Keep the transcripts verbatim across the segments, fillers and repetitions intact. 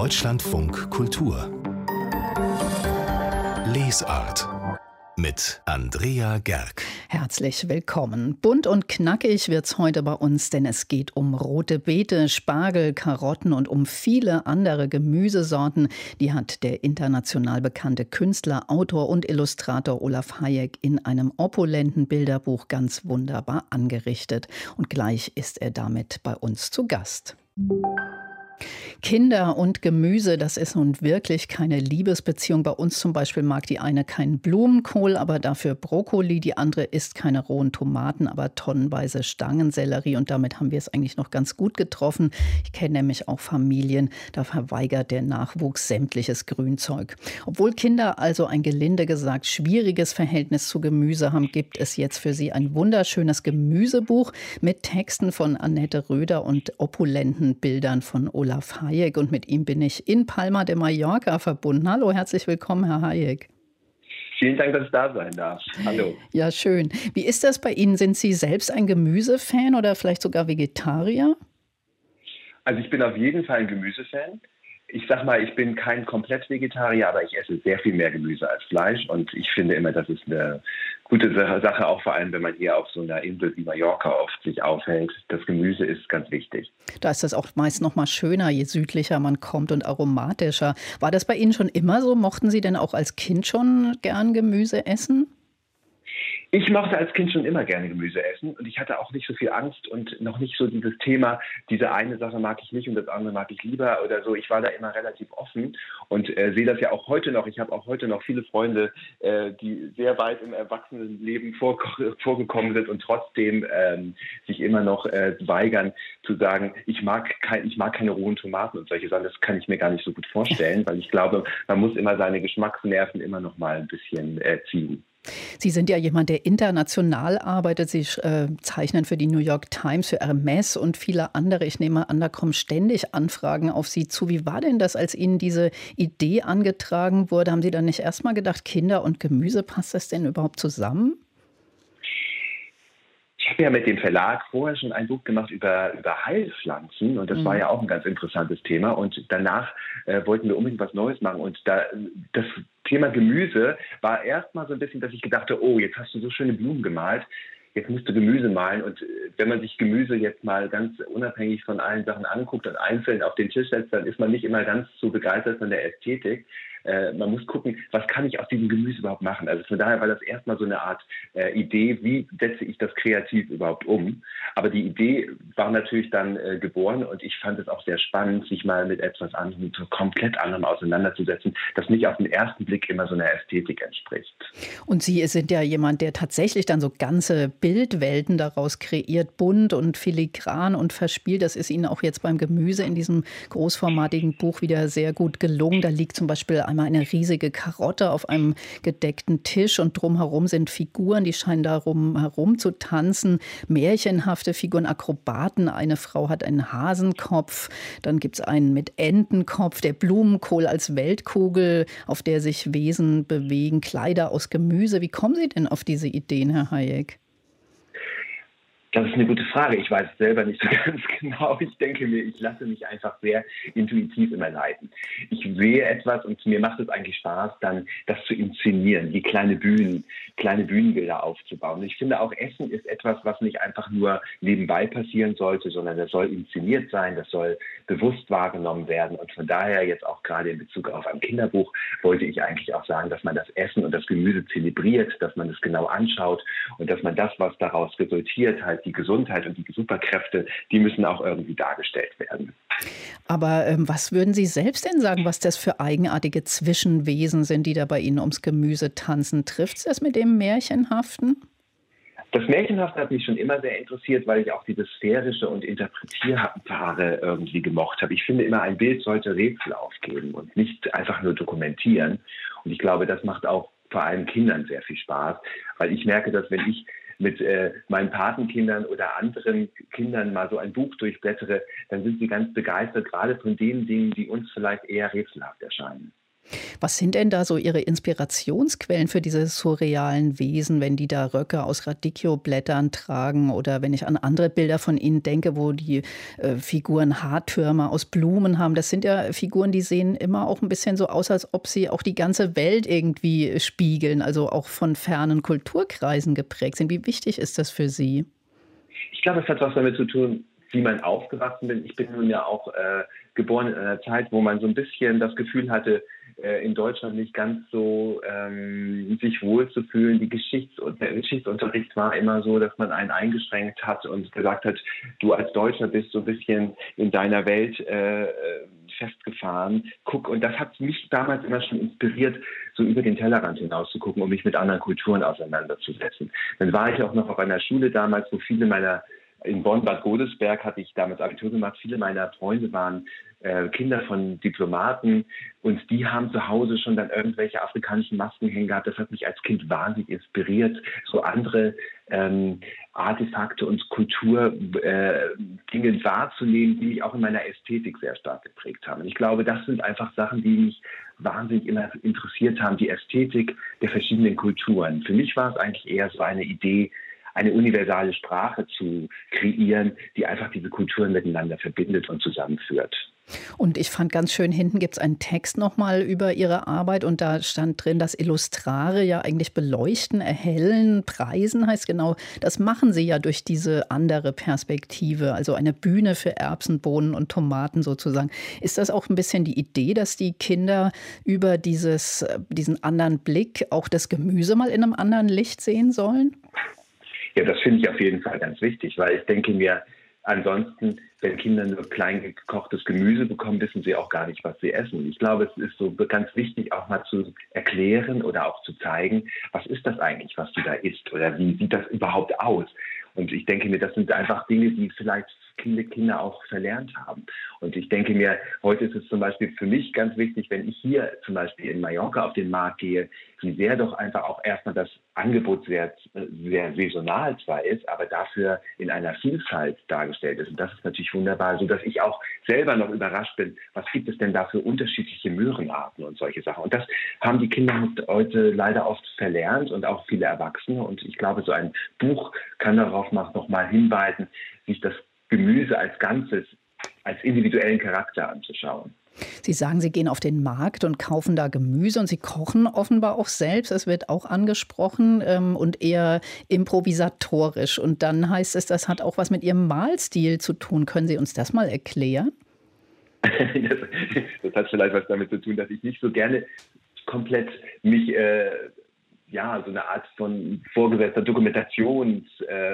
Deutschlandfunk Kultur Lesart mit Andrea Gerg. Herzlich willkommen. Bunt und knackig wird's heute bei uns, denn es geht um rote Beete, Spargel, Karotten und um viele andere Gemüsesorten. Die hat der international bekannte Künstler, Autor und Illustrator Olaf Hayek in einem opulenten Bilderbuch ganz wunderbar angerichtet. Und gleich ist er damit bei uns zu Gast. Kinder und Gemüse, das ist nun wirklich keine Liebesbeziehung. Bei uns zum Beispiel mag die eine keinen Blumenkohl, aber dafür Brokkoli. Die andere isst keine rohen Tomaten, aber tonnenweise Stangensellerie. Und damit haben wir es eigentlich noch ganz gut getroffen. Ich kenne nämlich auch Familien, da verweigert der Nachwuchs sämtliches Grünzeug. Obwohl Kinder also ein gelinde gesagt schwieriges Verhältnis zu Gemüse haben, gibt es jetzt für sie ein wunderschönes Gemüsebuch mit Texten von Annette Röder und opulenten Bildern von Olaf Hayek. Und mit ihm bin ich in Palma de Mallorca verbunden. Hallo, herzlich willkommen, Herr Hayek. Vielen Dank, dass ich da sein darf. Hallo. Ja, schön. Wie ist das bei Ihnen? Sind Sie selbst ein Gemüsefan oder vielleicht sogar Vegetarier? Also ich bin auf jeden Fall ein Gemüsefan. Ich sag mal, ich bin kein komplett Vegetarier, aber ich esse sehr viel mehr Gemüse als Fleisch. Und ich finde immer, das ist eine gute Sache, auch vor allem, wenn man hier auf so einer Insel wie Mallorca oft sich aufhält. Das Gemüse ist ganz wichtig. Da ist das auch meist noch mal schöner, je südlicher man kommt und aromatischer. War das bei Ihnen schon immer so? Mochten Sie denn auch als Kind schon gern Gemüse essen? Ich mochte als Kind schon immer gerne Gemüse essen und ich hatte auch nicht so viel Angst und noch nicht so dieses Thema, diese eine Sache mag ich nicht und das andere mag ich lieber oder so. Ich war da immer relativ offen und äh, sehe das ja auch heute noch. Ich habe auch heute noch viele Freunde, äh, die sehr weit im Erwachsenenleben vor, vorgekommen sind und trotzdem ähm, sich immer noch äh, weigern zu sagen, ich mag, kein, ich mag keine rohen Tomaten und solche Sachen. Das kann ich mir gar nicht so gut vorstellen, weil ich glaube, man muss immer seine Geschmacksnerven immer noch mal ein bisschen äh, ziehen. Sie sind ja jemand, der international arbeitet. Sie äh, zeichnen für die New York Times, für Hermes und viele andere. Ich nehme an, da kommen ständig Anfragen auf Sie zu. Wie war denn das, als Ihnen diese Idee angetragen wurde? Haben Sie dann nicht erst mal gedacht, Kinder und Gemüse, passt das denn überhaupt zusammen? Ich habe ja mit dem Verlag vorher schon ein Buch gemacht über, über Heilpflanzen und das mhm. war ja auch ein ganz interessantes Thema und danach äh, wollten wir unbedingt was Neues machen und da, das Thema Gemüse war erstmal so ein bisschen, dass ich gedachte, oh, jetzt hast du so schöne Blumen gemalt, jetzt musst du Gemüse malen und wenn man sich Gemüse jetzt mal ganz unabhängig von allen Sachen anguckt und einzeln auf den Tisch setzt, dann ist man nicht immer ganz so begeistert von der Ästhetik. Äh, man muss gucken, was kann ich aus diesem Gemüse überhaupt machen? Also von daher war das erstmal so eine Art äh, Idee, wie setze ich das kreativ überhaupt um? Aber die Idee war natürlich dann äh, geboren und ich fand es auch sehr spannend, sich mal mit etwas anderem, so komplett anderem auseinanderzusetzen, das nicht auf den ersten Blick immer so einer Ästhetik entspricht. Und Sie sind ja jemand, der tatsächlich dann so ganze Bildwelten daraus kreiert, bunt und filigran und verspielt. Das ist Ihnen auch jetzt beim Gemüse in diesem großformatigen Buch wieder sehr gut gelungen. Da liegt zum Beispiel einmal eine riesige Karotte auf einem gedeckten Tisch und drumherum sind Figuren, die scheinen darum herum zu tanzen. Märchenhafte Figuren, Akrobaten. Eine Frau hat einen Hasenkopf. Dann gibt es einen mit Entenkopf, der Blumenkohl als Weltkugel, auf der sich Wesen bewegen, Kleider aus Gemüse. Wie kommen Sie denn auf diese Ideen, Herr Hayek? Das ist eine gute Frage. Ich weiß es selber nicht so ganz genau. Ich denke mir, ich lasse mich einfach sehr intuitiv immer leiten. Ich sehe etwas und mir macht es eigentlich Spaß, dann das zu inszenieren, wie kleine Bühnen, kleine Bühnenbilder aufzubauen. Und ich finde auch, Essen ist etwas, was nicht einfach nur nebenbei passieren sollte, sondern das soll inszeniert sein, das soll bewusst wahrgenommen werden. Und von daher jetzt auch gerade in Bezug auf ein Kinderbuch wollte ich eigentlich auch sagen, dass man das Essen und das Gemüse zelebriert, dass man es genau anschaut und dass man das, was daraus resultiert, halt die Gesundheit und die Superkräfte, die müssen auch irgendwie dargestellt werden. Aber ähm, was würden Sie selbst denn sagen, was das für eigenartige Zwischenwesen sind, die da bei Ihnen ums Gemüse tanzen? Trifft es das mit dem Märchenhaften? Das Märchenhafte hat mich schon immer sehr interessiert, weil ich auch dieses Sphärische und Interpretierbare irgendwie gemocht habe. Ich finde immer, ein Bild sollte Rätsel aufgeben und nicht einfach nur dokumentieren. Und ich glaube, das macht auch vor allem Kindern sehr viel Spaß, weil ich merke, dass wenn ich mit äh, meinen Patenkindern oder anderen Kindern mal so ein Buch durchblättere, dann sind sie ganz begeistert, gerade von den Dingen, die uns vielleicht eher rätselhaft erscheinen. Was sind denn da so Ihre Inspirationsquellen für diese surrealen Wesen, wenn die da Röcke aus Radicchio-Blättern tragen oder wenn ich an andere Bilder von Ihnen denke, wo die äh, Figuren Haartürme aus Blumen haben? Das sind ja Figuren, die sehen immer auch ein bisschen so aus, als ob sie auch die ganze Welt irgendwie spiegeln, also auch von fernen Kulturkreisen geprägt sind. Wie wichtig ist das für Sie? Ich glaube, es hat was damit zu tun, wie man aufgewachsen bin. Ich bin nun ja auch äh, geboren in einer Zeit, wo man so ein bisschen das Gefühl hatte, äh, in Deutschland nicht ganz so ähm, sich wohlzufühlen. Die Geschichts der Geschichtsunterricht war immer so, dass man einen eingeschränkt hat und gesagt hat, du als Deutscher bist so ein bisschen in deiner Welt äh, festgefahren. Guck, und das hat mich damals immer schon inspiriert, so über den Tellerrand hinaus zu gucken, um mich mit anderen Kulturen auseinanderzusetzen. Dann war ich auch noch auf einer Schule damals, wo viele meiner in Bonn-Bad Godesberg hatte ich damals Abitur gemacht. Viele meiner Freunde waren äh, Kinder von Diplomaten und die haben zu Hause schon dann irgendwelche afrikanischen Masken hängen gehabt. Das hat mich als Kind wahnsinnig inspiriert, so andere ähm, Artefakte und Kulturdinge äh, wahrzunehmen, die mich auch in meiner Ästhetik sehr stark geprägt haben. Und ich glaube, das sind einfach Sachen, die mich wahnsinnig immer interessiert haben, die Ästhetik der verschiedenen Kulturen. Für mich war es eigentlich eher so eine Idee, eine universale Sprache zu kreieren, die einfach diese Kulturen miteinander verbindet und zusammenführt. Und ich fand ganz schön, hinten gibt es einen Text nochmal über Ihre Arbeit und da stand drin, dass Illustrare ja eigentlich beleuchten, erhellen, preisen heißt genau. Das machen Sie ja durch diese andere Perspektive, also eine Bühne für Erbsen, Bohnen und Tomaten sozusagen. Ist das auch ein bisschen die Idee, dass die Kinder über dieses, diesen anderen Blick auch das Gemüse mal in einem anderen Licht sehen sollen? Ja, das finde ich auf jeden Fall ganz wichtig, weil ich denke mir, ansonsten, wenn Kinder nur klein gekochtes Gemüse bekommen, wissen sie auch gar nicht, was sie essen. Ich glaube, es ist so ganz wichtig, auch mal zu erklären oder auch zu zeigen, was ist das eigentlich, was du da isst oder wie sieht das überhaupt aus? Und ich denke mir, das sind einfach Dinge, die vielleicht viele Kinder auch verlernt haben. Und ich denke mir, heute ist es zum Beispiel für mich ganz wichtig, wenn ich hier zum Beispiel in Mallorca auf den Markt gehe, wie sehr doch einfach auch erstmal das Angebot sehr, sehr saisonal zwar ist, aber dafür in einer Vielfalt dargestellt ist. Und das ist natürlich wunderbar, sodass ich auch selber noch überrascht bin, was gibt es denn da für unterschiedliche Möhrenarten und solche Sachen. Und das haben die Kinder heute leider oft verlernt und auch viele Erwachsene. Und ich glaube, so ein Buch kann darauf noch mal hinweisen, sich das Gemüse als Ganzes, als individuellen Charakter anzuschauen. Sie sagen, Sie gehen auf den Markt und kaufen da Gemüse und Sie kochen offenbar auch selbst. Das wird auch angesprochen ähm, und eher improvisatorisch. Und dann heißt es, das hat auch was mit Ihrem Malstil zu tun. Können Sie uns das mal erklären? das, das hat vielleicht was damit zu tun, dass ich nicht so gerne komplett mich, äh, ja, so eine Art von vorgesetzter Dokumentations äh,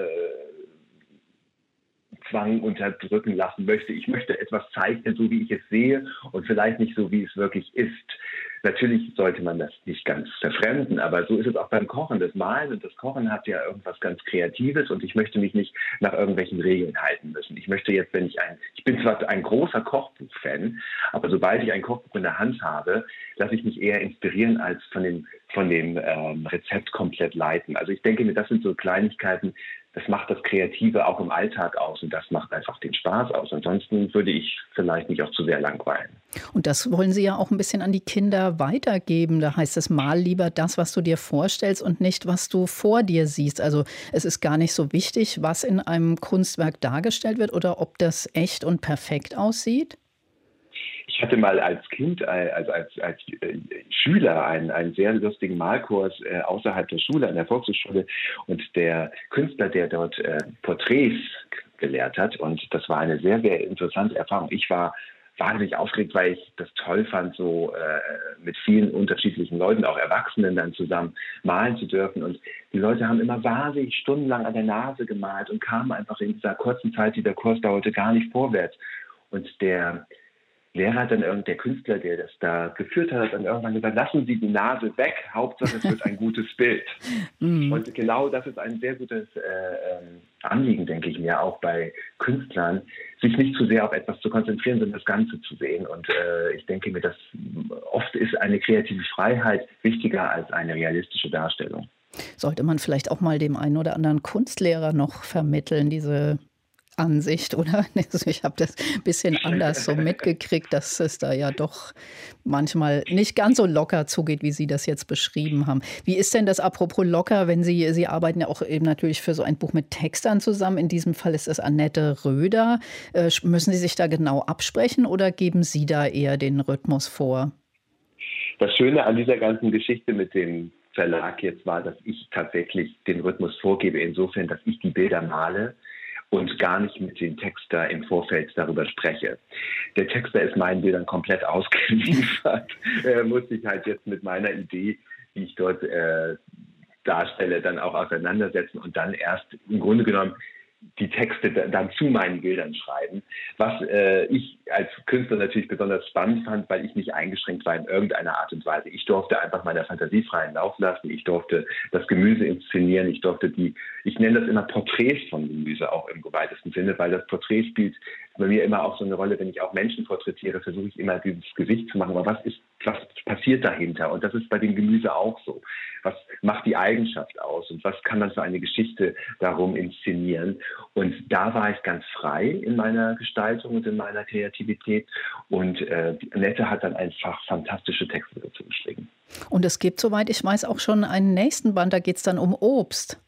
Zwang unterdrücken lassen möchte. Ich möchte etwas zeichnen, so wie ich es sehe und vielleicht nicht so, wie es wirklich ist. Natürlich sollte man das nicht ganz verfremden, aber so ist es auch beim Kochen. Das Malen und das Kochen hat ja irgendwas ganz Kreatives und ich möchte mich nicht nach irgendwelchen Regeln halten müssen. Ich möchte jetzt, wenn ich ein, ich bin zwar ein großer Kochbuch-Fan, aber sobald ich ein Kochbuch in der Hand habe, lasse ich mich eher inspirieren als von dem, von dem ähm, Rezept komplett leiten. Also ich denke mir, das sind so Kleinigkeiten, das macht das Kreative auch im Alltag aus und das macht einfach den Spaß aus. Ansonsten würde ich vielleicht mich auch zu sehr langweilen. Und das wollen Sie ja auch ein bisschen an die Kinder weitergeben. Da heißt es, mal lieber das, was du dir vorstellst und nicht, was du vor dir siehst. Also es ist gar nicht so wichtig, was in einem Kunstwerk dargestellt wird oder ob das echt und perfekt aussieht. Ich hatte mal als Kind, also als, als Schüler, einen, einen sehr lustigen Malkurs äh, außerhalb der Schule, an der Volkshochschule. Und der Künstler, der dort äh, Porträts gelehrt hat, und das war eine sehr, sehr interessante Erfahrung. Ich war wahnsinnig aufgeregt, weil ich das toll fand, so äh, mit vielen unterschiedlichen Leuten, auch Erwachsenen, dann zusammen malen zu dürfen. Und die Leute haben immer wahnsinnig stundenlang an der Nase gemalt und kamen einfach in dieser kurzen Zeit, die der Kurs dauerte, gar nicht vorwärts. Und der Lehrer hat dann irgend der Künstler, der das da geführt hat, hat dann irgendwann gesagt, lassen Sie die Nase weg, Hauptsache es wird ein gutes Bild. Mm. Und genau das ist ein sehr gutes äh, Anliegen, denke ich mir, auch bei Künstlern, sich nicht zu sehr auf etwas zu konzentrieren, sondern das Ganze zu sehen. Und äh, ich denke mir, dass oft ist eine kreative Freiheit wichtiger als eine realistische Darstellung. Sollte man vielleicht auch mal dem einen oder anderen Kunstlehrer noch vermitteln, diese Ansicht, oder? Also ich habe das ein bisschen anders so mitgekriegt, dass es da ja doch manchmal nicht ganz so locker zugeht, wie Sie das jetzt beschrieben haben. Wie ist denn das apropos locker, wenn Sie, Sie arbeiten ja auch eben natürlich für so ein Buch mit Textern zusammen. In diesem Fall ist es Annette Röder. Äh, müssen Sie sich da genau absprechen oder geben Sie da eher den Rhythmus vor? Das Schöne an dieser ganzen Geschichte mit dem Verlag jetzt war, dass ich tatsächlich den Rhythmus vorgebe, insofern, dass ich die Bilder male und gar nicht mit dem Texter im Vorfeld darüber spreche. Der Texter ist meinen Bildern komplett ausgeliefert. äh, musste ich halt jetzt mit meiner Idee, die ich dort äh, darstelle, dann auch auseinandersetzen und dann erst im Grunde genommen die Texte dann zu meinen Bildern schreiben, was äh, ich als Künstler natürlich besonders spannend fand, weil ich nicht eingeschränkt war in irgendeiner Art und Weise. Ich durfte einfach meiner Fantasie freien Lauf lassen, ich durfte das Gemüse inszenieren, ich durfte die, ich nenne das immer Porträts von Gemüse, auch im weitesten Sinne, weil das Porträt spielt bei mir immer auch so eine Rolle, wenn ich auch Menschen porträtiere, versuche ich immer dieses Gesicht zu machen, aber was ist, was passiert dahinter? Und das ist bei dem Gemüse auch so. Was macht die Eigenschaft aus und was kann man für eine Geschichte darum inszenieren? Und da war ich ganz frei in meiner Gestaltung und in meiner Kreativität und äh, Annette hat dann einfach fantastische Texte dazu geschrieben. Und es gibt, soweit ich weiß, auch schon einen nächsten Band, da geht es dann um Obst.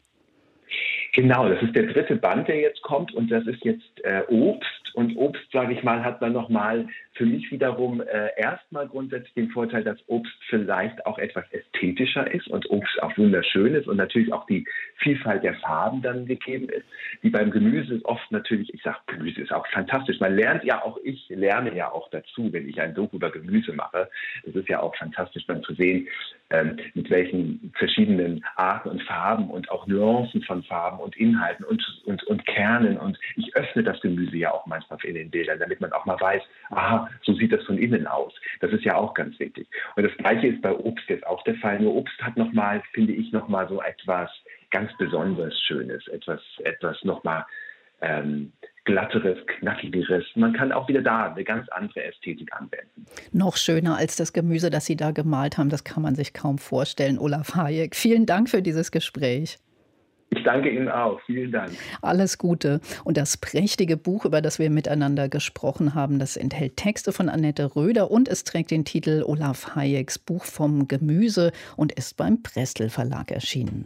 Genau, das ist der dritte Band, der jetzt kommt und das ist jetzt äh, Obst. Und Obst, sage ich mal, hat dann nochmal für mich wiederum äh, erstmal grundsätzlich den Vorteil, dass Obst vielleicht auch etwas ästhetischer ist und Obst auch wunderschön ist und natürlich auch die Vielfalt der Farben dann gegeben ist. Wie beim Gemüse ist oft natürlich, ich sage, Gemüse ist auch fantastisch. Man lernt ja auch, ich lerne ja auch dazu, wenn ich ein Doku über Gemüse mache. Es ist ja auch fantastisch dann zu sehen, ähm, mit welchen verschiedenen Arten und Farben und auch Nuancen von Farben und Inhalten und, und, und Kernen. Und ich öffne das Gemüse ja auch manchmal in den Bildern, damit man auch mal weiß, aha, so sieht das von innen aus. Das ist ja auch ganz wichtig. Und das Gleiche ist bei Obst jetzt auch der Fall. Nur Obst hat nochmal, finde ich, nochmal so etwas ganz Besonderes Schönes, etwas, etwas nochmal ähm, glatteres, knackigeres. Man kann auch wieder da eine ganz andere Ästhetik anwenden. Noch schöner als das Gemüse, das Sie da gemalt haben, das kann man sich kaum vorstellen. Olaf Hayek, vielen Dank für dieses Gespräch. Ich danke Ihnen auch. Vielen Dank. Alles Gute. Und das prächtige Buch, über das wir miteinander gesprochen haben, das enthält Texte von Annette Röder und es trägt den Titel Olaf Hayeks Buch vom Gemüse und ist beim Prestel Verlag erschienen.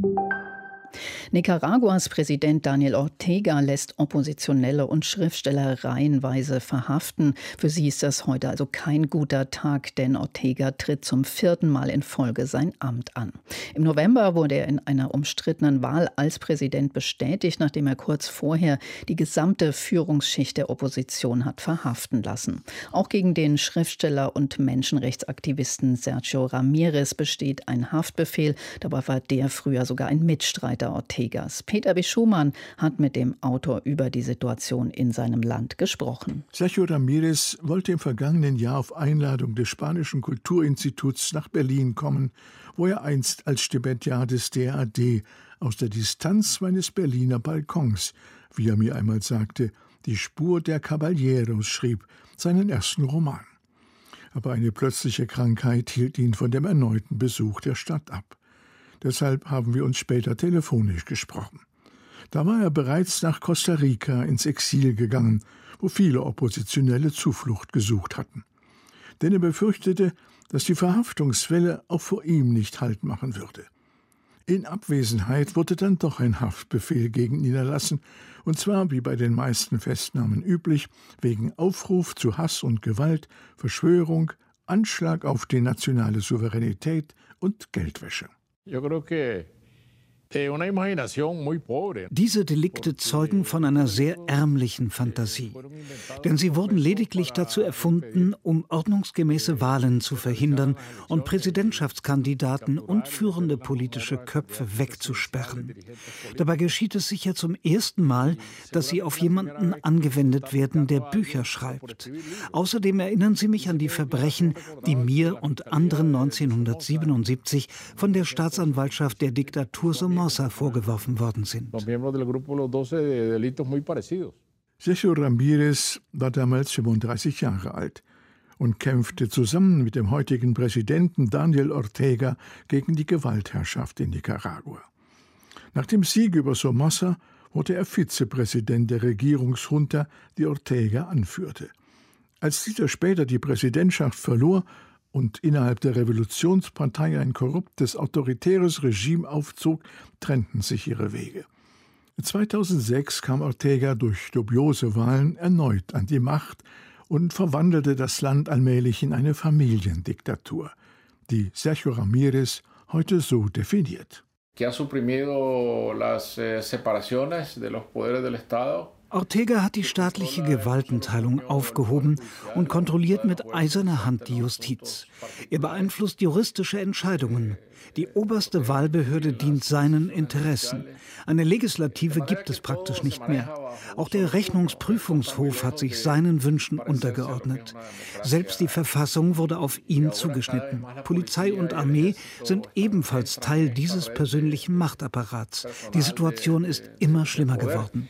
Nicaraguas Präsident Daniel Ortega lässt Oppositionelle und Schriftsteller reihenweise verhaften. Für sie ist das heute also kein guter Tag, denn Ortega tritt zum vierten Mal in Folge sein Amt an. Im November wurde er in einer umstrittenen Wahl als Präsident bestätigt, nachdem er kurz vorher die gesamte Führungsschicht der Opposition hat verhaften lassen. Auch gegen den Schriftsteller und Menschenrechtsaktivisten Sergio Ramirez besteht ein Haftbefehl. Dabei war der früher sogar ein Mitstreiter Ortegas. Peter B. Schumann hat mit dem Autor über die Situation in seinem Land gesprochen. Sergio Ramirez wollte im vergangenen Jahr auf Einladung des Spanischen Kulturinstituts nach Berlin kommen, wo er einst als Stipendiat des D A D aus der Distanz meines Berliner Balkons, wie er mir einmal sagte, die Spur der Caballeros schrieb, seinen ersten Roman. Aber eine plötzliche Krankheit hielt ihn von dem erneuten Besuch der Stadt ab. Deshalb haben wir uns später telefonisch gesprochen. Da war er bereits nach Costa Rica ins Exil gegangen, wo viele Oppositionelle Zuflucht gesucht hatten. Denn er befürchtete, dass die Verhaftungswelle auch vor ihm nicht Halt machen würde. In Abwesenheit wurde dann doch ein Haftbefehl gegen ihn erlassen, und zwar, wie bei den meisten Festnahmen üblich, wegen Aufruf zu Hass und Gewalt, Verschwörung, Anschlag auf die nationale Souveränität und Geldwäsche. Diese Delikte zeugen von einer sehr ärmlichen Fantasie. Denn sie wurden lediglich dazu erfunden, um ordnungsgemäße Wahlen zu verhindern und Präsidentschaftskandidaten und führende politische Köpfe wegzusperren. Dabei geschieht es sicher zum ersten Mal, dass sie auf jemanden angewendet werden, der Bücher schreibt. Außerdem erinnern sie mich an die Verbrechen, die mir und anderen neunzehnhundertsiebenundsiebzig von der Staatsanwaltschaft der Diktatur Somoza vorgeworfen worden sind. Sergio Ramirez war damals fünfunddreißig Jahre alt und kämpfte zusammen mit dem heutigen Präsidenten Daniel Ortega gegen die Gewaltherrschaft in Nicaragua. Nach dem Sieg über Somoza wurde er Vizepräsident der Regierungsjunta, die Ortega anführte. Als dieser später die Präsidentschaft verlor und innerhalb der Revolutionspartei ein korruptes, autoritäres Regime aufzog, trennten sich ihre Wege. zweitausendsechs kam Ortega durch dubiose Wahlen erneut an die Macht und verwandelte das Land allmählich in eine Familiendiktatur, die Sergio Ramírez heute so definiert. Que ha suprimido las separaciones de los poderes del Estado. Ortega hat die staatliche Gewaltenteilung aufgehoben und kontrolliert mit eiserner Hand die Justiz. Er beeinflusst juristische Entscheidungen. Die oberste Wahlbehörde dient seinen Interessen. Eine Legislative gibt es praktisch nicht mehr. Auch der Rechnungsprüfungshof hat sich seinen Wünschen untergeordnet. Selbst die Verfassung wurde auf ihn zugeschnitten. Polizei und Armee sind ebenfalls Teil dieses persönlichen Machtapparats. Die Situation ist immer schlimmer geworden.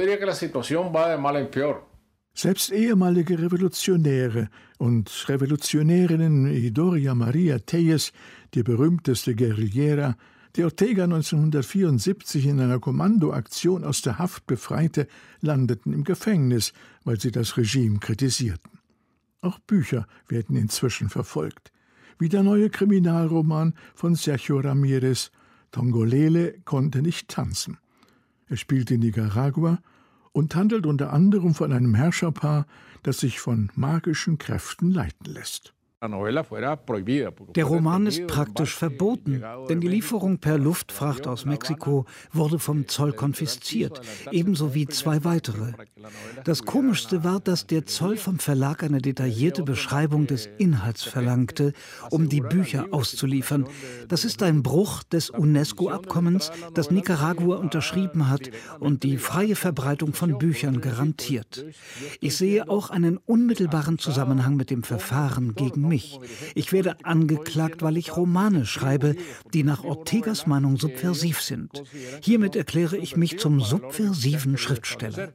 Selbst ehemalige Revolutionäre und Revolutionärinnen wie Doria Maria Tellez, die berühmteste Guerillera, die Ortega neunzehnhundertvierundsiebzig in einer Kommandoaktion aus der Haft befreite, landeten im Gefängnis, weil sie das Regime kritisierten. Auch Bücher werden inzwischen verfolgt, wie der neue Kriminalroman von Sergio Ramírez, Tongolele konnte nicht tanzen. Er spielt in Nicaragua und handelt unter anderem von einem Herrscherpaar, das sich von magischen Kräften leiten lässt. Der Roman ist praktisch verboten, denn die Lieferung per Luftfracht aus Mexiko wurde vom Zoll konfisziert, ebenso wie zwei weitere. Das Komischste war, dass der Zoll vom Verlag eine detaillierte Beschreibung des Inhalts verlangte, um die Bücher auszuliefern. Das ist ein Bruch des UNESCO-Abkommens, das Nicaragua unterschrieben hat und die freie Verbreitung von Büchern garantiert. Ich sehe auch einen unmittelbaren Zusammenhang mit dem Verfahren gegen mich. Ich werde angeklagt, weil ich Romane schreibe, die nach Ortegas Meinung subversiv sind. Hiermit erkläre ich mich zum subversiven Schriftsteller.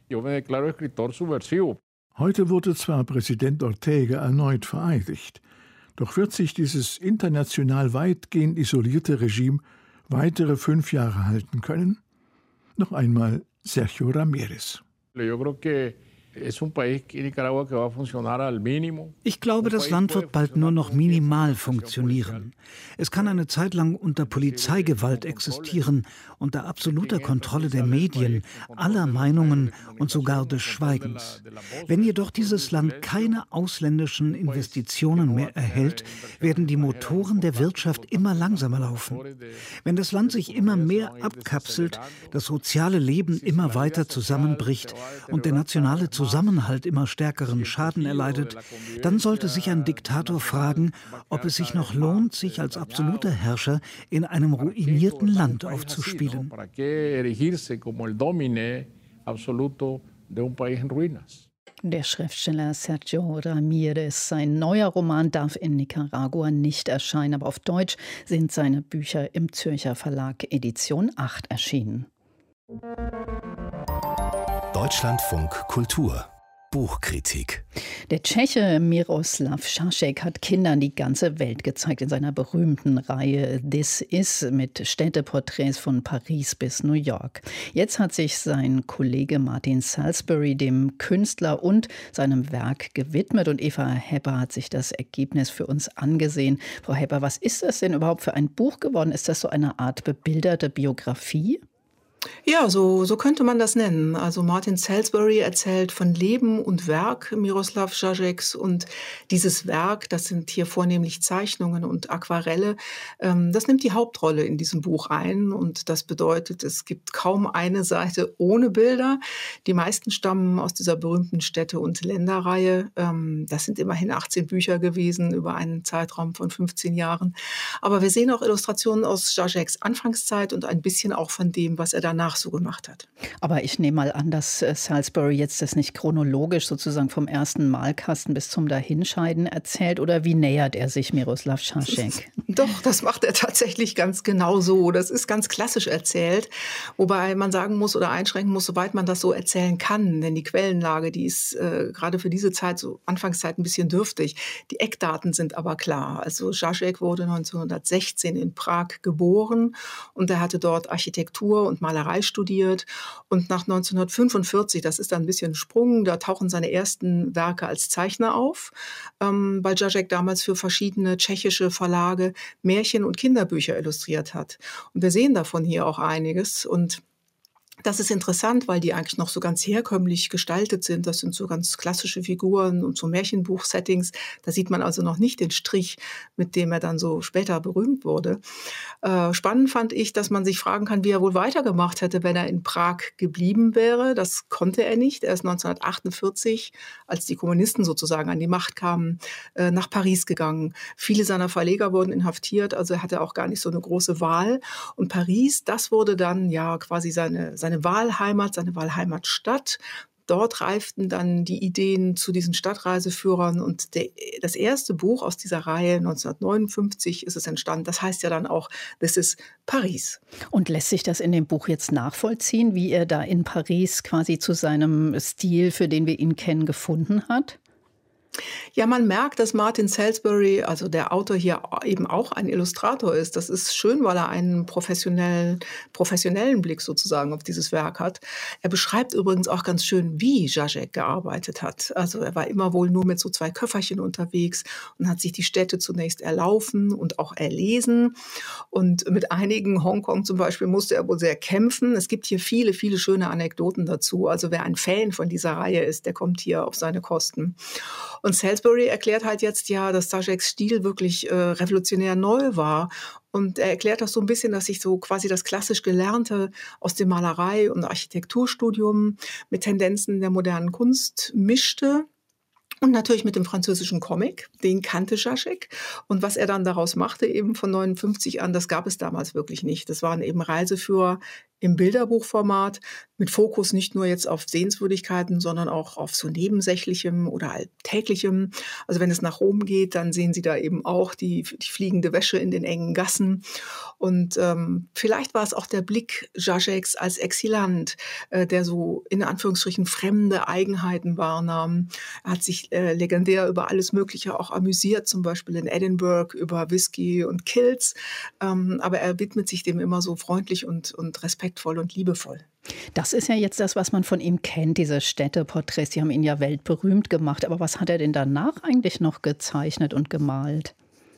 Heute wurde zwar Präsident Ortega erneut vereidigt, doch wird sich dieses international weitgehend isolierte Regime weitere fünf Jahre halten können? Noch einmal Sergio Ramírez. Ich glaube, das Land wird bald nur noch minimal funktionieren. Es kann eine Zeit lang unter Polizeigewalt existieren, unter absoluter Kontrolle der Medien, aller Meinungen und sogar des Schweigens. Wenn jedoch dieses Land keine ausländischen Investitionen mehr erhält, werden die Motoren der Wirtschaft immer langsamer laufen. Wenn das Land sich immer mehr abkapselt, das soziale Leben immer weiter zusammenbricht und der nationale Zusammenhalt immer stärkeren Schaden erleidet, dann sollte sich ein Diktator fragen, ob es sich noch lohnt, sich als absoluter Herrscher in einem ruinierten Land aufzuspielen. Der Schriftsteller Sergio Ramírez. Sein neuer Roman darf in Nicaragua nicht erscheinen, aber auf Deutsch sind seine Bücher im Zürcher Verlag Edition acht erschienen. Deutschlandfunk Kultur Buchkritik. Der Tscheche Miroslav Šašek hat Kindern die ganze Welt gezeigt in seiner berühmten Reihe This Is mit Städteporträts von Paris bis New York. Jetzt hat sich sein Kollege Martin Salisbury dem Künstler und seinem Werk gewidmet und Eva Hepper hat sich das Ergebnis für uns angesehen. Frau Hepper, was ist das denn überhaupt für ein Buch geworden? Ist das so eine Art bebilderte Biografie? Ja, so, so könnte man das nennen. Also Martin Salisbury erzählt von Leben und Werk Miroslav Šašeks und dieses Werk, das sind hier vornehmlich Zeichnungen und Aquarelle, ähm, das nimmt die Hauptrolle in diesem Buch ein und das bedeutet, es gibt kaum eine Seite ohne Bilder. Die meisten stammen aus dieser berühmten Städte- und Länderreihe. Ähm, das sind immerhin achtzehn Bücher gewesen über einen Zeitraum von fünfzehn Jahren. Aber wir sehen auch Illustrationen aus Šašeks Anfangszeit und ein bisschen auch von dem, was er danach so gemacht hat. Aber ich nehme mal an, dass Salisbury jetzt das nicht chronologisch sozusagen vom ersten Malkasten bis zum Dahinscheiden erzählt oder wie nähert er sich Miroslav Šašek? Doch, das macht er tatsächlich ganz genau so. Das ist ganz klassisch erzählt, wobei man sagen muss oder einschränken muss, soweit man das so erzählen kann, denn die Quellenlage, die ist äh, gerade für diese Zeit, so Anfangszeit, ein bisschen dürftig. Die Eckdaten sind aber klar. Also Šašek wurde neunzehnhundertsechzehn in Prag geboren und er hatte dort Architektur und Malerei Malerei studiert und nach neunzehnhundertfünfundvierzig, das ist dann ein bisschen ein Sprung, da tauchen seine ersten Werke als Zeichner auf, ähm, weil Žižek damals für verschiedene tschechische Verlage Märchen- und Kinderbücher illustriert hat. Und wir sehen davon hier auch einiges und das ist interessant, weil die eigentlich noch so ganz herkömmlich gestaltet sind. Das sind so ganz klassische Figuren und so Märchenbuch-Settings. Da sieht man also noch nicht den Strich, mit dem er dann so später berühmt wurde. Äh, spannend fand ich, dass man sich fragen kann, wie er wohl weitergemacht hätte, wenn er in Prag geblieben wäre. Das konnte er nicht. Er ist neunzehnhundertachtundvierzig, als die Kommunisten sozusagen an die Macht kamen, äh, nach Paris gegangen. Viele seiner Verleger wurden inhaftiert, also er hatte auch gar nicht so eine große Wahl. Und Paris, das wurde dann ja quasi seine seine Wahlheimat, seine Wahlheimatstadt. Dort reiften dann die Ideen zu diesen Stadtreiseführern und der, das erste Buch aus dieser Reihe, neunzehnhundertneunundfünfzig ist es entstanden, das heißt ja dann auch, This is Paris. Und lässt sich das in dem Buch jetzt nachvollziehen, wie er da in Paris quasi zu seinem Stil, für den wir ihn kennen, gefunden hat? Ja, man merkt, dass Martin Salisbury, also der Autor hier, eben auch ein Illustrator ist. Das ist schön, weil er einen professionellen, professionellen Blick sozusagen auf dieses Werk hat. Er beschreibt übrigens auch ganz schön, wie Žižek gearbeitet hat. Also er war immer wohl nur mit so zwei Köfferchen unterwegs und hat sich die Städte zunächst erlaufen und auch erlesen. Und mit einigen, Hongkong zum Beispiel, musste er wohl sehr kämpfen. Es gibt hier viele, viele schöne Anekdoten dazu. Also wer ein Fan von dieser Reihe ist, der kommt hier auf seine Kosten. Und Salisbury erklärt halt jetzt ja, dass Žižeks Stil wirklich äh, revolutionär neu war. Und er erklärt das so ein bisschen, dass sich so quasi das klassisch Gelernte aus dem Malerei- und Architekturstudium mit Tendenzen der modernen Kunst mischte. Und natürlich mit dem französischen Comic, den kannte Žižek. Und was er dann daraus machte, eben von neunundfünfzig an, das gab es damals wirklich nicht. Das waren eben Reiseführer im Bilderbuchformat mit Fokus nicht nur jetzt auf Sehenswürdigkeiten, sondern auch auf so Nebensächlichem oder Alltäglichem. Also wenn es nach Rom geht, dann sehen Sie da eben auch die, die fliegende Wäsche in den engen Gassen. Und ähm, vielleicht war es auch der Blick Žižeks als Exilant, äh, der so in Anführungsstrichen fremde Eigenheiten wahrnahm. Er hat sich äh, legendär über alles Mögliche auch amüsiert, zum Beispiel in Edinburgh über Whisky und Kills. Ähm, aber er widmet sich dem immer so freundlich und, und respektvoll und liebevoll. Das ist ja jetzt das, was man von ihm kennt, diese Städteporträts, die haben ihn ja weltberühmt gemacht. Aber was hat er denn danach eigentlich noch gezeichnet und gemalt?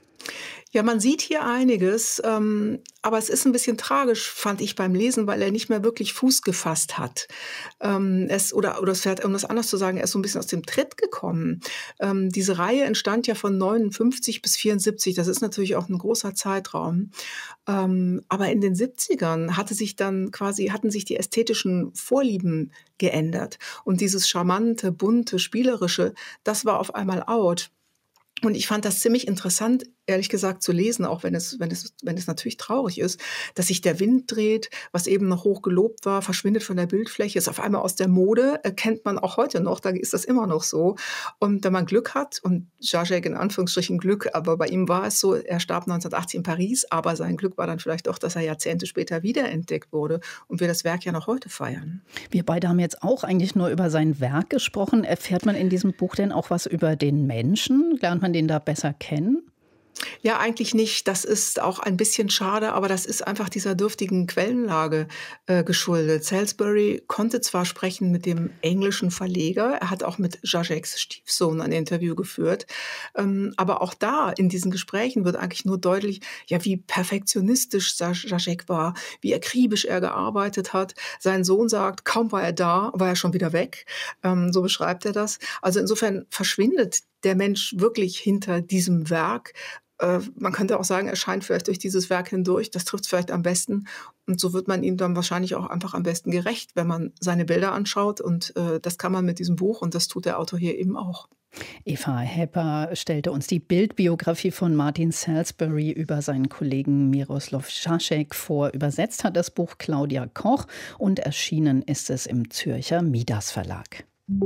Ja, man sieht hier einiges, ähm, aber es ist ein bisschen tragisch, fand ich beim Lesen, weil er nicht mehr wirklich Fuß gefasst hat. Ähm, es, oder, oder um das anders zu sagen, er ist so ein bisschen aus dem Tritt gekommen. Ähm, diese Reihe entstand ja von neunundfünfzig bis vierundsiebzig, das ist natürlich auch ein großer Zeitraum. Ähm, aber in den siebzigern hatte sich dann quasi, hatten sich die ästhetischen Vorlieben geändert. Und dieses charmante, bunte, spielerische, das war auf einmal out. Und ich fand das ziemlich interessant, ehrlich gesagt, zu lesen, auch wenn es, wenn es, wenn es natürlich traurig ist, dass sich der Wind dreht, was eben noch hoch gelobt war, verschwindet von der Bildfläche, ist auf einmal aus der Mode, erkennt man auch heute noch, da ist das immer noch so. Und wenn man Glück hat, und Žižek in Anführungsstrichen Glück, aber bei ihm war es so, er starb neunzehnhundertachtzig in Paris, aber sein Glück war dann vielleicht auch, dass er Jahrzehnte später wiederentdeckt wurde und wir das Werk ja noch heute feiern. Wir beide haben jetzt auch eigentlich nur über sein Werk gesprochen. Erfährt man in diesem Buch denn auch was über den Menschen? Lernt man den da besser kennen? Ja, eigentlich nicht. Das ist auch ein bisschen schade, aber das ist einfach dieser dürftigen Quellenlage äh, geschuldet. Salisbury konnte zwar sprechen mit dem englischen Verleger, er hat auch mit Žižeks Stiefsohn ein Interview geführt, ähm, aber auch da in diesen Gesprächen wird eigentlich nur deutlich, ja, wie perfektionistisch Žižek war, wie akribisch er gearbeitet hat. Sein Sohn sagt, kaum war er da, war er schon wieder weg. Ähm, so beschreibt er das. Also insofern verschwindet der Mensch wirklich hinter diesem Werk. Äh, man könnte auch sagen, er scheint vielleicht durch dieses Werk hindurch. Das trifft es vielleicht am besten. Und so wird man ihm dann wahrscheinlich auch einfach am besten gerecht, wenn man seine Bilder anschaut. Und äh, das kann man mit diesem Buch. Und das tut der Autor hier eben auch. Eva Hepper stellte uns die Bildbiografie von Martin Salisbury über seinen Kollegen Miroslav Žižek vor. Übersetzt hat das Buch Claudia Koch und erschienen ist es im Zürcher Midas Verlag.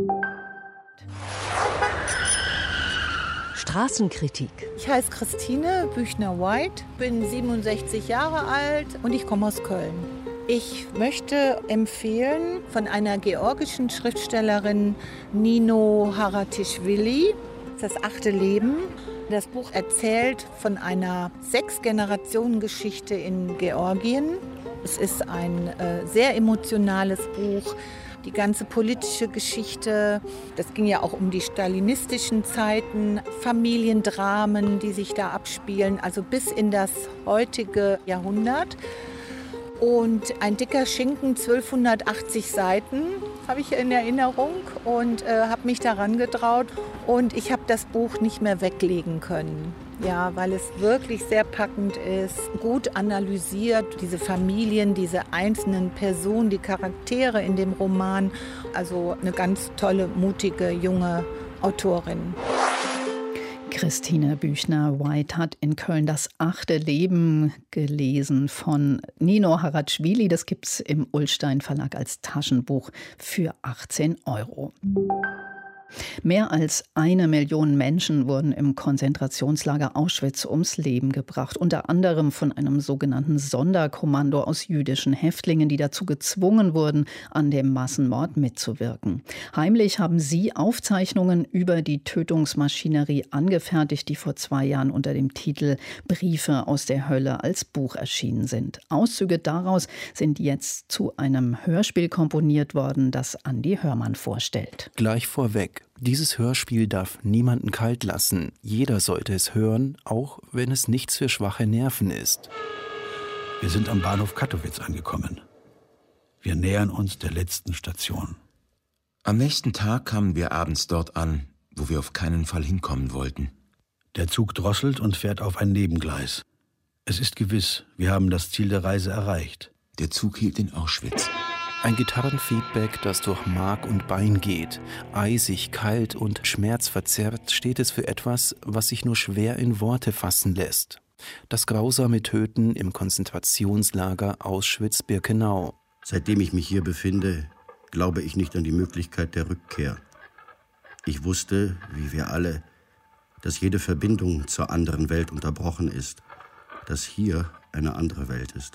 Straßenkritik. Ich heiße Christine Büchner-White, bin siebenundsechzig Jahre alt und ich komme aus Köln. Ich möchte empfehlen von einer georgischen Schriftstellerin Nino Haratischvili, Das achte Leben. Das Buch erzählt von einer Sechs-Generationen-Geschichte in Georgien. Es ist ein äh, sehr emotionales Buch. Die ganze politische Geschichte, das ging ja auch um die stalinistischen Zeiten, Familiendramen, die sich da abspielen, also bis in das heutige Jahrhundert. Und ein dicker Schinken, zwölfhundertachtzig Seiten, habe ich in Erinnerung und äh, habe mich daran getraut. Und ich habe das Buch nicht mehr weglegen können. Ja, weil es wirklich sehr packend ist, gut analysiert, diese Familien, diese einzelnen Personen, die Charaktere in dem Roman. Also eine ganz tolle, mutige, junge Autorin. Christine Büchner-White hat in Köln das achte Leben gelesen von Nino Haratschwili. Das gibt es im Ullstein Verlag als Taschenbuch für achtzehn Euro. Mehr als eine Million Menschen wurden im Konzentrationslager Auschwitz ums Leben gebracht, unter anderem von einem sogenannten Sonderkommando aus jüdischen Häftlingen, die dazu gezwungen wurden, an dem Massenmord mitzuwirken. Heimlich haben sie Aufzeichnungen über die Tötungsmaschinerie angefertigt, die vor zwei Jahren unter dem Titel Briefe aus der Hölle als Buch erschienen sind. Auszüge daraus sind jetzt zu einem Hörspiel komponiert worden, das Andi Hörmann vorstellt. Gleich vorweg. Dieses Hörspiel darf niemanden kalt lassen. Jeder sollte es hören, auch wenn es nichts für schwache Nerven ist. Wir sind am Bahnhof Kattowitz angekommen. Wir nähern uns der letzten Station. Am nächsten Tag kamen wir abends dort an, wo wir auf keinen Fall hinkommen wollten. Der Zug drosselt und fährt auf ein Nebengleis. Es ist gewiss, wir haben das Ziel der Reise erreicht. Der Zug hielt in Auschwitz. Ein Gitarrenfeedback, das durch Mark und Bein geht. Eisig, kalt und schmerzverzerrt steht es für etwas, was sich nur schwer in Worte fassen lässt. Das grausame Töten im Konzentrationslager Auschwitz-Birkenau. Seitdem ich mich hier befinde, glaube ich nicht an die Möglichkeit der Rückkehr. Ich wusste, wie wir alle, dass jede Verbindung zur anderen Welt unterbrochen ist, dass hier eine andere Welt ist.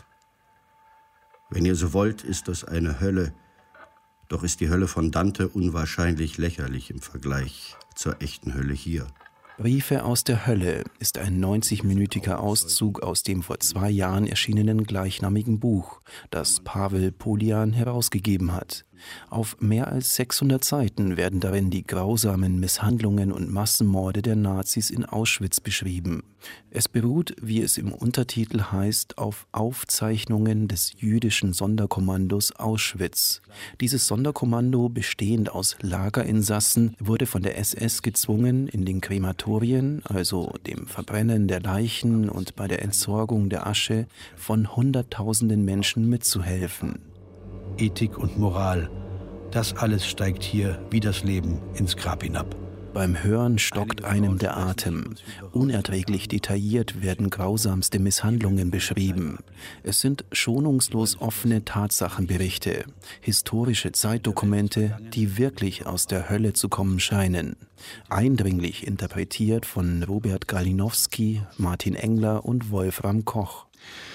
Wenn ihr so wollt, ist das eine Hölle, doch ist die Hölle von Dante unwahrscheinlich lächerlich im Vergleich zur echten Hölle hier. Briefe aus der Hölle ist ein neunzigminütiger Auszug aus dem vor zwei Jahren erschienenen gleichnamigen Buch, das Pavel Polian herausgegeben hat. Auf mehr als sechshundert Seiten werden darin die grausamen Misshandlungen und Massenmorde der Nazis in Auschwitz beschrieben. Es beruht, wie es im Untertitel heißt, auf Aufzeichnungen des jüdischen Sonderkommandos Auschwitz. Dieses Sonderkommando, bestehend aus Lagerinsassen, wurde von der S S gezwungen, in den Krematorien, also dem Verbrennen der Leichen und bei der Entsorgung der Asche, von Hunderttausenden Menschen mitzuhelfen. Ethik und Moral, das alles steigt hier wie das Leben ins Grab hinab. Beim Hören stockt einem der Atem. Unerträglich detailliert werden grausamste Misshandlungen beschrieben. Es sind schonungslos offene Tatsachenberichte, historische Zeitdokumente, die wirklich aus der Hölle zu kommen scheinen. Eindringlich interpretiert von Robert Galinowski, Martin Engler und Wolfram Koch.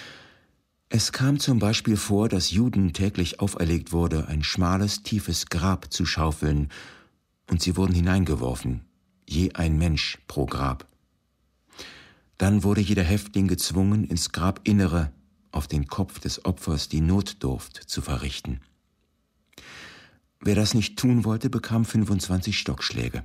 Es kam zum Beispiel vor, dass Juden täglich auferlegt wurde, ein schmales, tiefes Grab zu schaufeln, und sie wurden hineingeworfen, je ein Mensch pro Grab. Dann wurde jeder Häftling gezwungen, ins Grabinnere auf den Kopf des Opfers die Notdurft zu verrichten. Wer das nicht tun wollte, bekam fünfundzwanzig Stockschläge.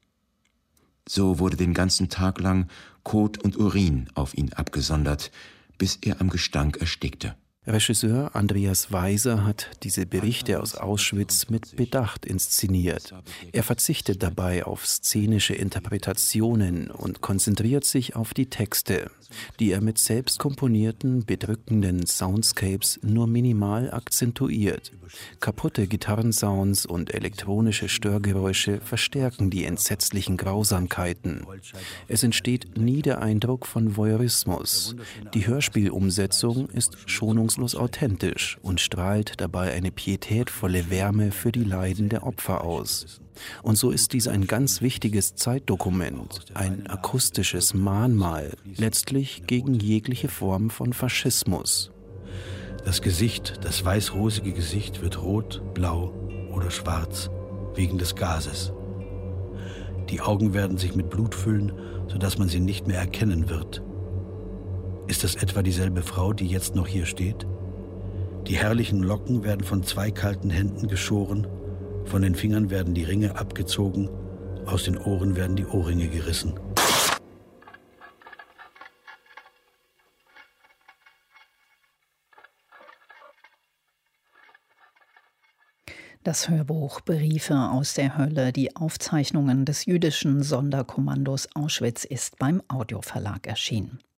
So wurde den ganzen Tag lang Kot und Urin auf ihn abgesondert, bis er am Gestank erstickte. Regisseur Andreas Weiser hat diese Berichte aus Auschwitz mit Bedacht inszeniert. Er verzichtet dabei auf szenische Interpretationen und konzentriert sich auf die Texte, die er mit selbst komponierten, bedrückenden Soundscapes nur minimal akzentuiert. Kaputte Gitarrensounds und elektronische Störgeräusche verstärken die entsetzlichen Grausamkeiten. Es entsteht nie der Eindruck von Voyeurismus. Die Hörspielumsetzung ist schonungslos authentisch und strahlt dabei eine pietätvolle Wärme für die Leiden der Opfer aus. Und so ist dies ein ganz wichtiges Zeitdokument, ein akustisches Mahnmal, letztlich gegen jegliche Form von Faschismus. Das Gesicht, das weißrosige Gesicht wird rot, blau oder schwarz wegen des Gases. Die Augen werden sich mit Blut füllen, sodass man sie nicht mehr erkennen wird. Ist das etwa dieselbe Frau, die jetzt noch hier steht? Die herrlichen Locken werden von zwei kalten Händen geschoren, von den Fingern werden die Ringe abgezogen, aus den Ohren werden die Ohrringe gerissen. Das Hörbuch Briefe aus der Hölle, die Aufzeichnungen des jüdischen Sonderkommandos Auschwitz ist beim Audioverlag erschienen.